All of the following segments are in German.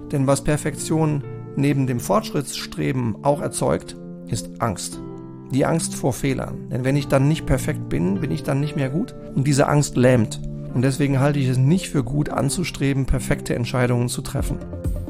Denn was Perfektion neben dem Fortschrittsstreben auch erzeugt, ist Angst. Die Angst vor Fehlern. Denn wenn ich dann nicht perfekt bin, bin ich dann nicht mehr gut. Und diese Angst lähmt. Und deswegen halte ich es nicht für gut anzustreben, perfekte Entscheidungen zu treffen.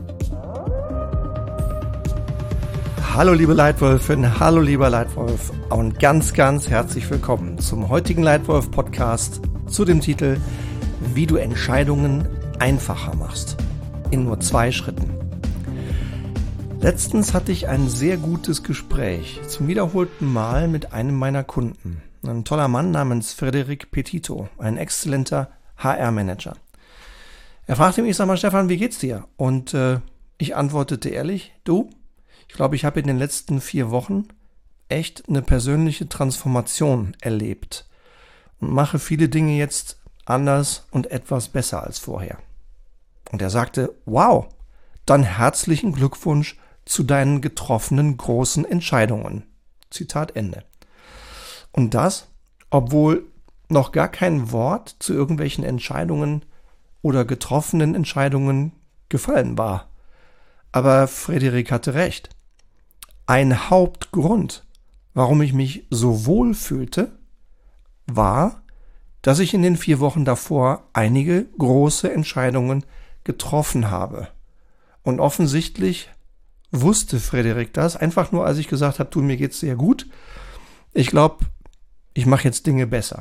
Hallo liebe Leitwölfin, hallo lieber Leitwolf und ganz, ganz herzlich willkommen zum heutigen Leitwolf-Podcast zu dem Titel Wie du Entscheidungen einfacher machst. In nur 2 Schritten. Letztens hatte ich ein sehr gutes Gespräch, zum wiederholten Mal mit einem meiner Kunden. Ein toller Mann namens Frédéric Petito, ein exzellenter HR-Manager. Er fragte mich, sag mal Stefan, wie geht's dir? Und ich antwortete ehrlich, ich glaube, ich habe in den letzten 4 Wochen echt eine persönliche Transformation erlebt und mache viele Dinge jetzt anders und etwas besser als vorher. Und er sagte, wow, dann herzlichen Glückwunsch zu deinen getroffenen großen Entscheidungen. Zitat Ende. Und das, obwohl noch gar kein Wort zu irgendwelchen Entscheidungen oder getroffenen Entscheidungen gefallen war. Aber Frédéric hatte recht. Ein Hauptgrund, warum ich mich so wohl fühlte, war, dass ich in den 4 Wochen davor einige große Entscheidungen getroffen habe. Und offensichtlich wusste Frédéric das, einfach nur als ich gesagt habe, mir geht's sehr gut. Ich glaube, ich mache jetzt Dinge besser.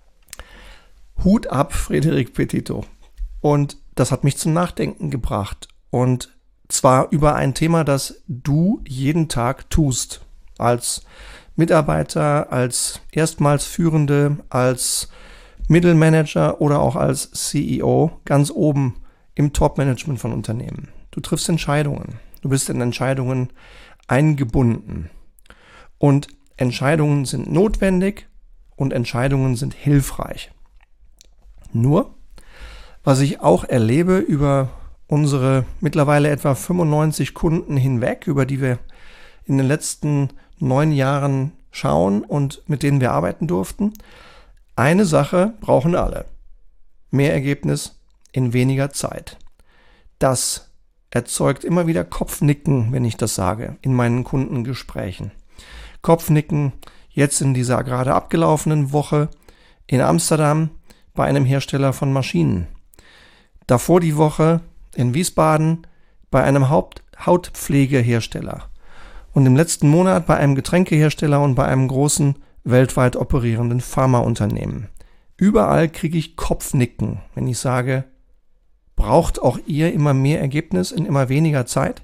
Hut ab, Frédéric Petito. Und das hat mich zum Nachdenken gebracht. Und zwar über ein Thema, das du jeden Tag tust. Als Mitarbeiter, als erstmals Führende, als Mittelmanager oder auch als CEO ganz oben im Top-Management von Unternehmen. Du triffst Entscheidungen. Du bist in Entscheidungen eingebunden. Und Entscheidungen sind notwendig und Entscheidungen sind hilfreich. Nur, was ich auch erlebe über unsere mittlerweile etwa 95 Kunden hinweg, über die wir in den letzten 9 Jahren schauen und mit denen wir arbeiten durften, eine Sache brauchen alle. Mehr Ergebnis in weniger Zeit. Das erzeugt immer wieder Kopfnicken, wenn ich das sage, in meinen Kundengesprächen. Kopfnicken jetzt in dieser gerade abgelaufenen Woche in Amsterdam bei einem Hersteller von Maschinen. Davor die Woche in Wiesbaden bei einem Hautpflegehersteller. Und im letzten Monat bei einem Getränkehersteller und bei einem großen weltweit operierenden Pharmaunternehmen. Überall kriege ich Kopfnicken, wenn ich sage, braucht auch ihr immer mehr Ergebnis in immer weniger Zeit?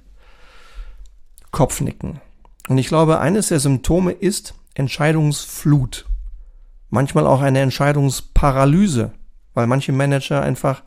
Kopfnicken. Und ich glaube, eines der Symptome ist Entscheidungsflut. Manchmal auch eine Entscheidungsparalyse, weil manche Manager einfach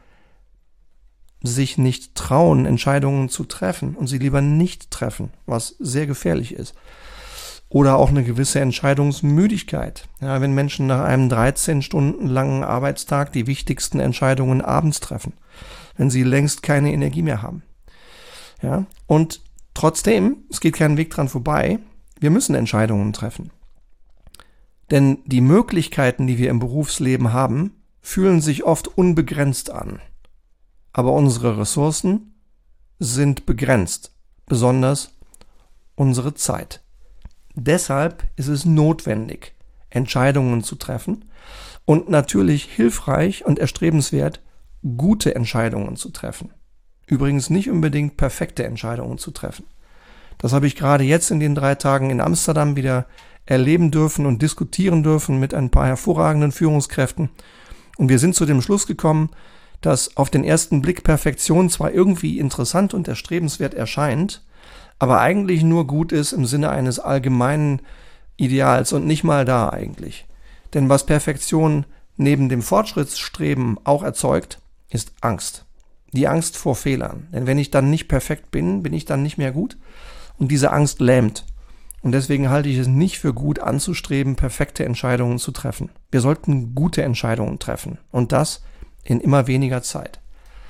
sich nicht trauen, Entscheidungen zu treffen und sie lieber nicht treffen, was sehr gefährlich ist. Oder auch eine gewisse Entscheidungsmüdigkeit. Ja, wenn Menschen nach einem 13 Stunden langen Arbeitstag die wichtigsten Entscheidungen abends treffen, wenn sie längst keine Energie mehr haben. Ja, und trotzdem, es geht kein Weg dran vorbei, wir müssen Entscheidungen treffen. Denn die Möglichkeiten, die wir im Berufsleben haben, fühlen sich oft unbegrenzt an. Aber unsere Ressourcen sind begrenzt, besonders unsere Zeit. Deshalb ist es notwendig, Entscheidungen zu treffen und natürlich hilfreich und erstrebenswert, gute Entscheidungen zu treffen. Übrigens nicht unbedingt perfekte Entscheidungen zu treffen. Das habe ich gerade jetzt in den 3 Tagen in Amsterdam wieder erleben dürfen und diskutieren dürfen mit ein paar hervorragenden Führungskräften. Und wir sind zu dem Schluss gekommen, dass auf den ersten Blick Perfektion zwar irgendwie interessant und erstrebenswert erscheint, aber eigentlich nur gut ist im Sinne eines allgemeinen Ideals und nicht mal da eigentlich. Denn was Perfektion neben dem Fortschrittsstreben auch erzeugt, ist Angst. Die Angst vor Fehlern. Denn wenn ich dann nicht perfekt bin, bin ich dann nicht mehr gut. Und diese Angst lähmt. Und deswegen halte ich es nicht für gut anzustreben, perfekte Entscheidungen zu treffen. Wir sollten gute Entscheidungen treffen. Und das in immer weniger Zeit.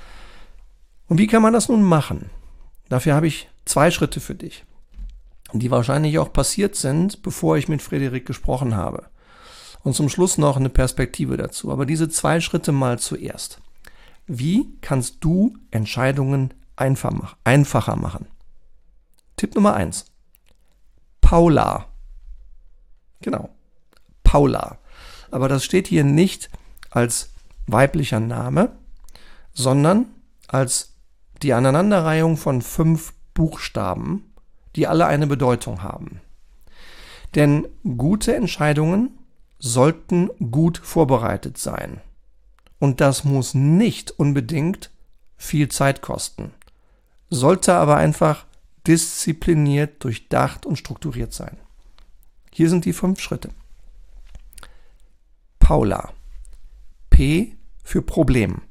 Und wie kann man das nun machen? Dafür habe ich 2 Schritte für dich, die wahrscheinlich auch passiert sind, bevor ich mit Frédéric gesprochen habe. Und zum Schluss noch eine Perspektive dazu. Aber diese 2 Schritte mal zuerst. Wie kannst du Entscheidungen einfacher machen. Tipp Nummer 1. Paula. Genau, Paula. Aber das steht hier nicht als weiblicher Name, sondern als die Aneinanderreihung von 5 Buchstaben, die alle eine Bedeutung haben. Denn gute Entscheidungen sollten gut vorbereitet sein. Und das muss nicht unbedingt viel Zeit kosten, sollte aber einfach diszipliniert, durchdacht und strukturiert sein. Hier sind die 5 Schritte. Paula. P für Problem.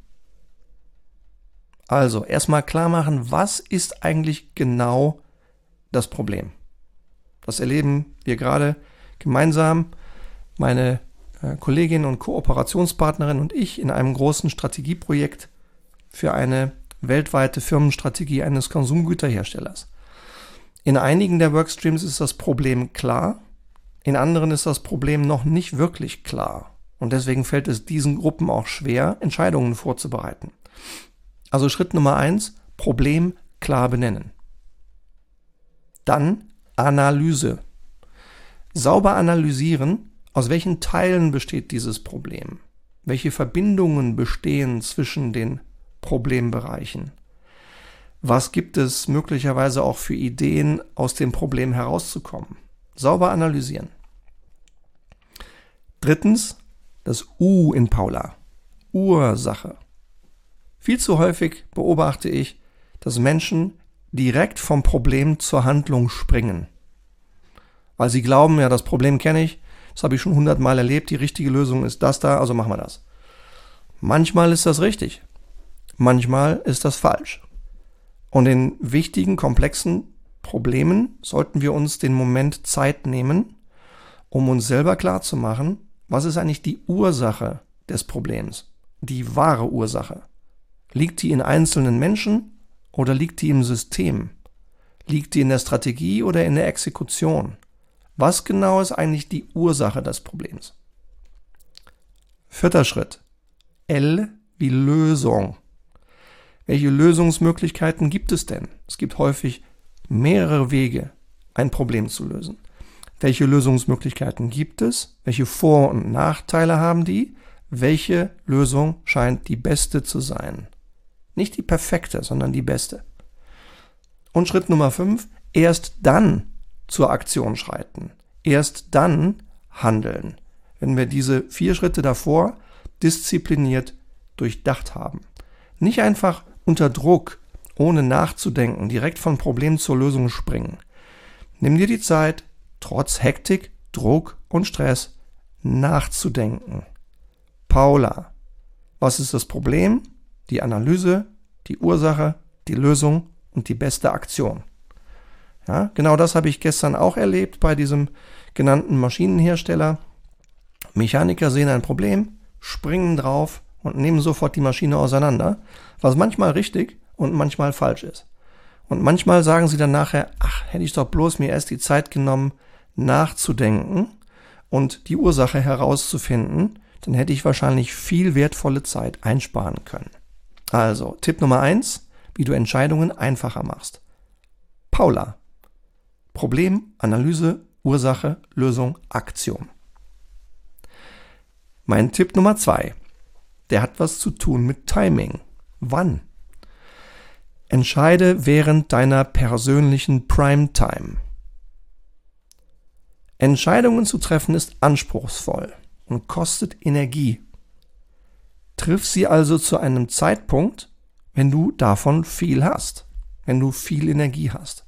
Also erstmal klar machen, was ist eigentlich genau das Problem? Das erleben wir gerade gemeinsam, meine Kollegin und Kooperationspartnerin und ich, in einem großen Strategieprojekt für eine weltweite Firmenstrategie eines Konsumgüterherstellers. In einigen der Workstreams ist das Problem klar, in anderen ist das Problem noch nicht wirklich klar. Und deswegen fällt es diesen Gruppen auch schwer, Entscheidungen vorzubereiten. Also Schritt Nummer 1, Problem klar benennen. Dann Analyse. Sauber analysieren, aus welchen Teilen besteht dieses Problem? Welche Verbindungen bestehen zwischen den Problembereichen? Was gibt es möglicherweise auch für Ideen, aus dem Problem herauszukommen? Sauber analysieren. Drittens, das U in Paula. Ursache. Viel zu häufig beobachte ich, dass Menschen direkt vom Problem zur Handlung springen. Weil sie glauben, ja, das Problem kenne ich, das habe ich schon 100-mal erlebt, die richtige Lösung ist das da, also machen wir das. Manchmal ist das richtig, manchmal ist das falsch. Und in wichtigen, komplexen Problemen sollten wir uns den Moment Zeit nehmen, um uns selber klarzumachen, was ist eigentlich die Ursache des Problems, die wahre Ursache. Liegt die in einzelnen Menschen oder liegt die im System? Liegt die in der Strategie oder in der Exekution? Was genau ist eigentlich die Ursache des Problems? 4. Schritt. L wie Lösung. Welche Lösungsmöglichkeiten gibt es denn? Es gibt häufig mehrere Wege, ein Problem zu lösen. Welche Lösungsmöglichkeiten gibt es? Welche Vor- und Nachteile haben die? Welche Lösung scheint die beste zu sein? Nicht die perfekte, sondern die beste. Und Schritt Nummer 5, erst dann zur Aktion schreiten. Erst dann handeln, wenn wir diese 4 Schritte davor diszipliniert durchdacht haben. Nicht einfach unter Druck, ohne nachzudenken, direkt von Problem zur Lösung springen. Nimm dir die Zeit, trotz Hektik, Druck und Stress nachzudenken. Paula, was ist das Problem? Die Analyse, die Ursache, die Lösung und die beste Aktion. Ja, genau das habe ich gestern auch erlebt bei diesem genannten Maschinenhersteller. Mechaniker sehen ein Problem, springen drauf und nehmen sofort die Maschine auseinander, was manchmal richtig und manchmal falsch ist. Und manchmal sagen sie dann nachher, ach, hätte ich doch bloß mir erst die Zeit genommen, nachzudenken und die Ursache herauszufinden, dann hätte ich wahrscheinlich viel wertvolle Zeit einsparen können. Also, Tipp Nummer 1, wie du Entscheidungen einfacher machst. Paula. Problem, Analyse, Ursache, Lösung, Aktion. Mein Tipp Nummer 2, der hat was zu tun mit Timing. Wann? Entscheide während deiner persönlichen Primetime. Entscheidungen zu treffen ist anspruchsvoll und kostet Energie. Triff sie also zu einem Zeitpunkt, wenn du davon viel hast, wenn du viel Energie hast.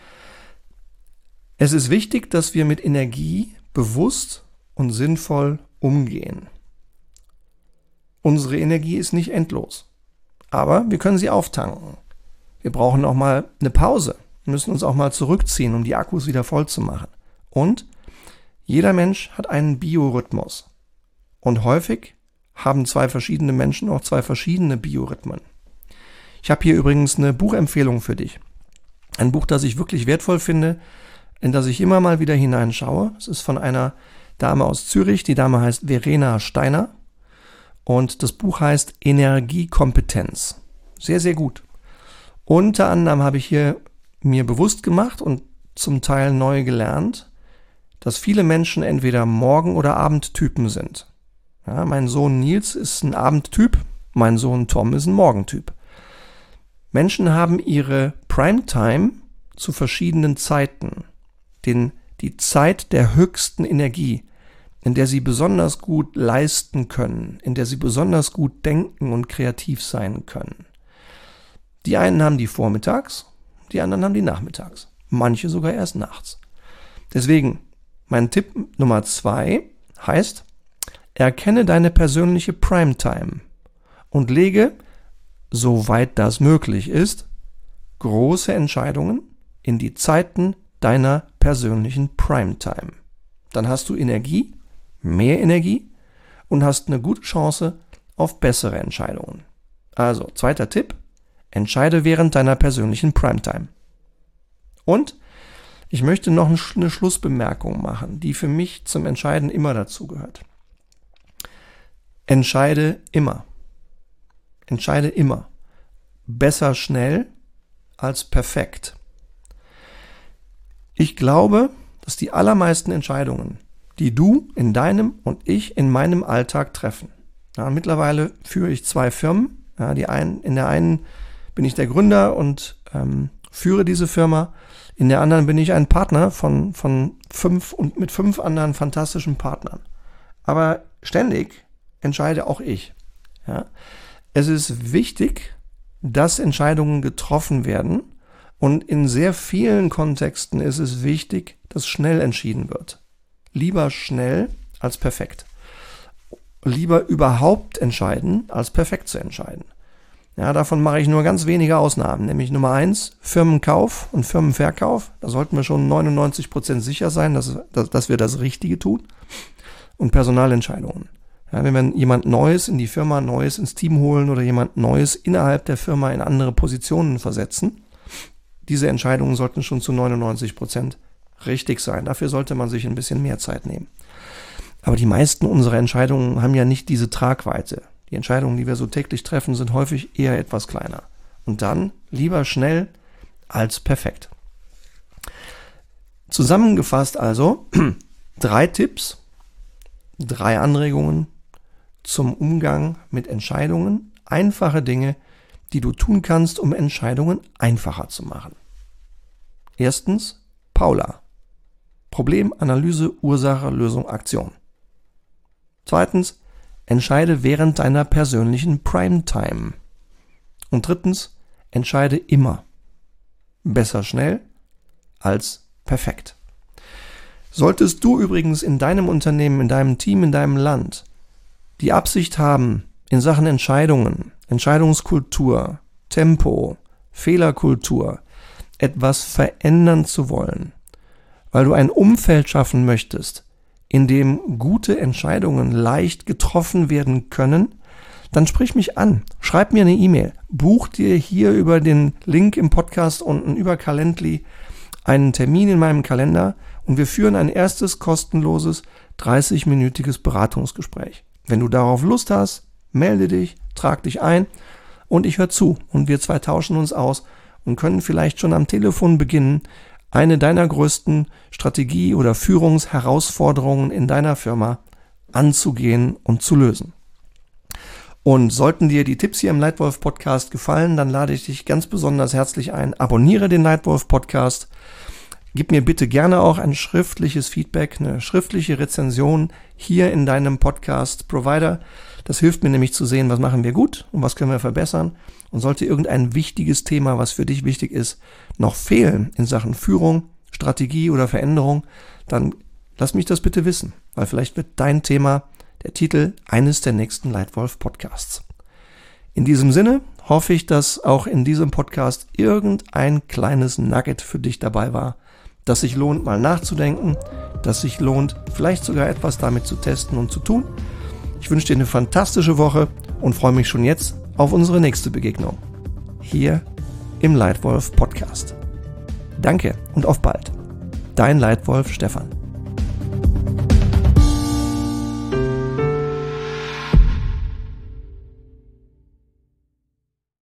Es ist wichtig, dass wir mit Energie bewusst und sinnvoll umgehen. Unsere Energie ist nicht endlos, aber wir können sie auftanken. Wir brauchen auch mal eine Pause, müssen uns auch mal zurückziehen, um die Akkus wieder voll zu machen. Und jeder Mensch hat einen Biorhythmus. Und häufig haben 2 verschiedene Menschen auch 2 verschiedene Biorhythmen. Ich habe hier übrigens eine Buchempfehlung für dich. Ein Buch, das ich wirklich wertvoll finde, in das ich immer mal wieder hineinschaue. Es ist von einer Dame aus Zürich. Die Dame heißt Verena Steiner. Und das Buch heißt Energiekompetenz. Sehr, sehr gut. Unter anderem habe ich hier mir bewusst gemacht und zum Teil neu gelernt, dass viele Menschen entweder Morgen- oder Abendtypen sind. Ja, mein Sohn Nils ist ein Abendtyp, mein Sohn Tom ist ein Morgentyp. Menschen haben ihre Primetime zu verschiedenen Zeiten. Die Zeit der höchsten Energie, in der sie besonders gut leisten können, in der sie besonders gut denken und kreativ sein können. Die einen haben die vormittags, die anderen haben die nachmittags. Manche sogar erst nachts. Deswegen, mein Tipp Nummer 2 heißt, erkenne deine persönliche Primetime und lege, soweit das möglich ist, große Entscheidungen in die Zeiten deiner persönlichen Primetime. Dann hast du Energie, mehr Energie und hast eine gute Chance auf bessere Entscheidungen. Also, zweiter Tipp, entscheide während deiner persönlichen Primetime. Und ich möchte noch eine Schlussbemerkung machen, die für mich zum Entscheiden immer dazugehört. Entscheide immer. Entscheide immer. Besser schnell als perfekt. Ich glaube, dass die allermeisten Entscheidungen, die du in deinem und ich in meinem Alltag treffen. Ja, mittlerweile führe ich 2 Firmen. Ja, in der einen bin ich der Gründer und führe diese Firma. In der anderen bin ich ein Partner von 5 und mit 5 anderen fantastischen Partnern. Aber ständig entscheide auch ich. Ja? Es ist wichtig, dass Entscheidungen getroffen werden. Und in sehr vielen Kontexten ist es wichtig, dass schnell entschieden wird. Lieber schnell als perfekt. Lieber überhaupt entscheiden, als perfekt zu entscheiden. Ja, davon mache ich nur ganz wenige Ausnahmen, nämlich Nummer 1, Firmenkauf und Firmenverkauf. Da sollten wir schon 99% sicher sein, dass wir das Richtige tun. Und Personalentscheidungen. Ja, wenn wir jemand Neues in die Firma, Neues ins Team holen oder jemand Neues innerhalb der Firma in andere Positionen versetzen, diese Entscheidungen sollten schon zu 99% richtig sein. Dafür sollte man sich ein bisschen mehr Zeit nehmen. Aber die meisten unserer Entscheidungen haben ja nicht diese Tragweite. Die Entscheidungen, die wir so täglich treffen, sind häufig eher etwas kleiner. Und dann lieber schnell als perfekt. Zusammengefasst also 3 Tipps, 3 Anregungen zum Umgang mit Entscheidungen, einfache Dinge, die du tun kannst, um Entscheidungen einfacher zu machen. Erstens, Paula. Problem, Analyse, Ursache, Lösung, Aktion. Zweitens, entscheide während deiner persönlichen Primetime. Und drittens, entscheide immer. Besser schnell als perfekt. Solltest du übrigens in deinem Unternehmen, in deinem Team, in deinem Land die Absicht haben, in Sachen Entscheidungen, Entscheidungskultur, Tempo, Fehlerkultur, etwas verändern zu wollen, weil du ein Umfeld schaffen möchtest, in dem gute Entscheidungen leicht getroffen werden können, dann sprich mich an, schreib mir eine E-Mail, buch dir hier über den Link im Podcast unten über Calendly einen Termin in meinem Kalender und wir führen ein erstes kostenloses 30-minütiges Beratungsgespräch. Wenn du darauf Lust hast, melde dich, trag dich ein und ich höre zu und wir 2 tauschen uns aus und können vielleicht schon am Telefon beginnen, eine deiner größten Strategie- oder Führungsherausforderungen in deiner Firma anzugehen und zu lösen. Und sollten dir die Tipps hier im Leitwolf Podcast gefallen, dann lade ich dich ganz besonders herzlich ein. Abonniere den Leitwolf Podcast. Gib mir bitte gerne auch ein schriftliches Feedback, eine schriftliche Rezension hier in deinem Podcast-Provider. Das hilft mir nämlich zu sehen, was machen wir gut und was können wir verbessern. Und sollte irgendein wichtiges Thema, was für dich wichtig ist, noch fehlen in Sachen Führung, Strategie oder Veränderung, dann lass mich das bitte wissen, weil vielleicht wird dein Thema der Titel eines der nächsten Leitwolf-Podcasts. In diesem Sinne hoffe ich, dass auch in diesem Podcast irgendein kleines Nugget für dich dabei war, dass sich lohnt, mal nachzudenken, dass sich lohnt, vielleicht sogar etwas damit zu testen und zu tun. Ich wünsche dir eine fantastische Woche und freue mich schon jetzt auf unsere nächste Begegnung hier im Leitwolf Podcast. Danke und auf bald. Dein Leitwolf Stefan.